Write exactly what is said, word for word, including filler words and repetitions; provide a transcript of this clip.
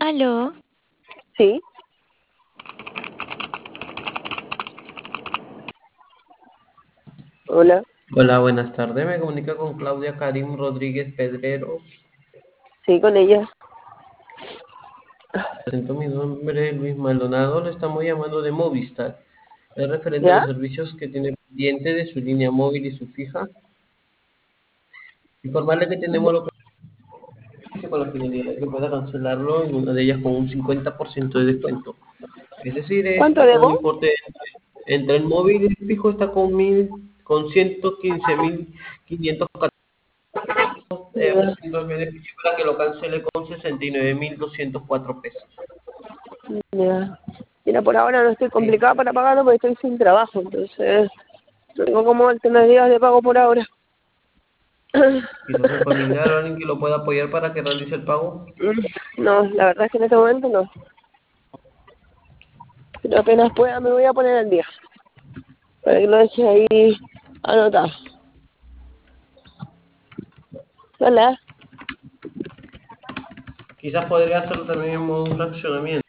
Aló, Sí, hola, Hola, buenas tardes. Me comunica con Claudia Karim Rodríguez Pedreros. sí, con ella. Presento mi nombre, Luis Maldonado. Le estamos llamando de Movistar. Es referente a ¿Ya? los servicios que tiene pendiente de su línea móvil y su fija. Informarle que tenemos lo que con la finalidad de que pueda cancelarlo en una de ellas con un cincuenta por ciento de descuento. Es decir, ¿Cuánto está con un debo? importe entre, entre el móvil y el fijo está con mil, con ciento quince mil quinientos eh, Ya, ofreciendo el beneficio para que lo cancele con sesenta y nueve mil doscientos cuatro pesos. ya. Mira, por ahora no estoy ¿Sí? complicada para pagarlo porque estoy sin trabajo, entonces no tengo como alternativas de pago por ahora. Quizás un familiar o alguien que lo pueda apoyar para que realice el pago. No, la verdad es que en este momento no. Pero apenas pueda me voy a poner al día, para que lo deje ahí anotado. Hola. Quizás podría hacerlo también en modo fraccionamiento.